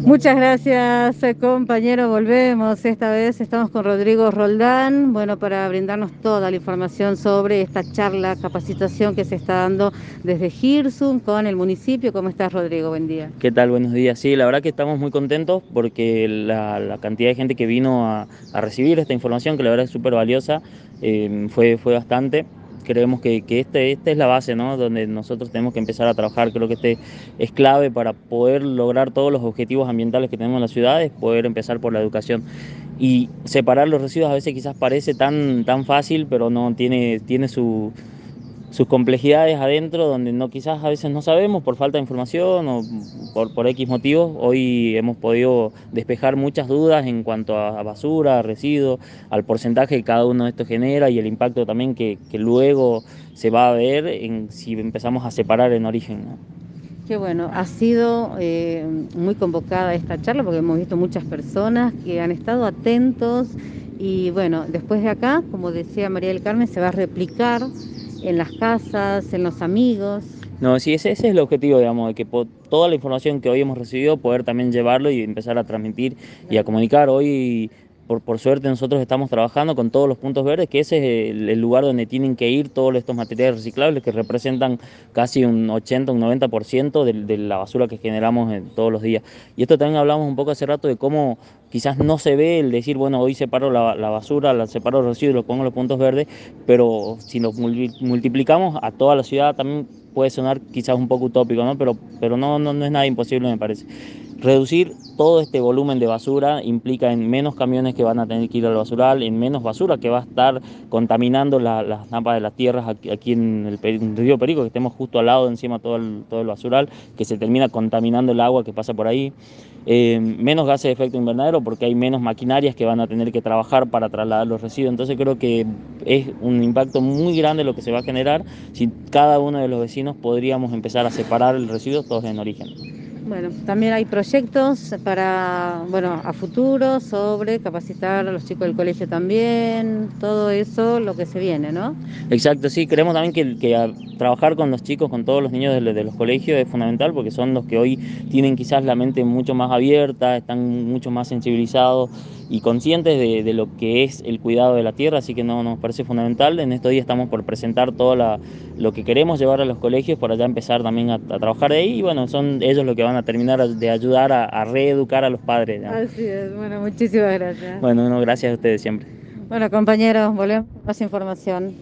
Muchas gracias, compañero. Volvemos. Esta vez estamos con Rodrigo Roldán, bueno, para brindarnos toda la información sobre esta charla, capacitación que se está dando desde Girsum con el municipio. ¿Cómo estás, Rodrigo? Buen día. ¿Qué tal? Buenos días. Sí, la verdad que estamos muy contentos porque la cantidad de gente que vino a recibir esta información, que la verdad es súper valiosa, fue bastante. Creemos que esta es la base, ¿no? Donde nosotros tenemos que empezar a trabajar. Creo que este es clave para poder lograr todos los objetivos ambientales que tenemos en las ciudades, poder empezar por la educación. Y separar los residuos a veces quizás parece tan fácil, pero no tiene sus complejidades adentro, donde no, quizás a veces no sabemos por falta de información o por X motivos. Hoy hemos podido despejar muchas dudas en cuanto a basura, a residuos, al porcentaje que cada uno de estos genera y el impacto también que luego se va a ver en si empezamos a separar en origen, ¿no? Qué bueno, ha sido muy convocada esta charla porque hemos visto muchas personas que han estado atentos y bueno, después de acá, como decía María del Carmen, se va a replicar en las casas, en los amigos. No, sí, ese es el objetivo, digamos, de que toda la información que hoy hemos recibido, poder también llevarlo y empezar a transmitir y a comunicar. Hoy, por suerte, nosotros estamos trabajando con todos los puntos verdes, que ese es el lugar donde tienen que ir todos estos materiales reciclables que representan casi un 80, un 90% de la basura que generamos todos los días. Y esto también hablamos un poco hace rato de cómo quizás no se ve el decir, bueno, hoy separo la basura, la separo los residuos, los pongo en los puntos verdes, pero si lo multiplicamos a toda la ciudad también puede sonar quizás un poco utópico, ¿no? Pero no es nada imposible, me parece. Reducir todo este volumen de basura implica en menos camiones que van a tener que ir al basural, en menos basura que va a estar contaminando las napas de las tierras aquí en el río Perico, que estemos justo al lado, encima todo el basural, que se termina contaminando el agua que pasa por ahí. Menos gases de efecto invernadero porque hay menos maquinarias que van a tener que trabajar para trasladar los residuos. Entonces creo que es un impacto muy grande lo que se va a generar si cada uno de los vecinos podríamos empezar a separar el residuo todos en origen. Bueno, también hay proyectos para, bueno, a futuro sobre capacitar a los chicos del colegio también, todo eso, lo que se viene, ¿no? Exacto, sí, creemos también que trabajar con los chicos, con todos los niños de los colegios es fundamental porque son los que hoy tienen quizás la mente mucho más abierta, están mucho más sensibilizados y conscientes de lo que es el cuidado de la tierra, así que nos parece fundamental. En estos días estamos por presentar todo lo que queremos llevar a los colegios para ya empezar también a trabajar de ahí y bueno, son ellos los que van a terminar de ayudar a reeducar a los padres, ¿no? Así es, bueno, muchísimas gracias. Bueno, no, gracias a ustedes siempre. Bueno, compañeros, volvemos con más información.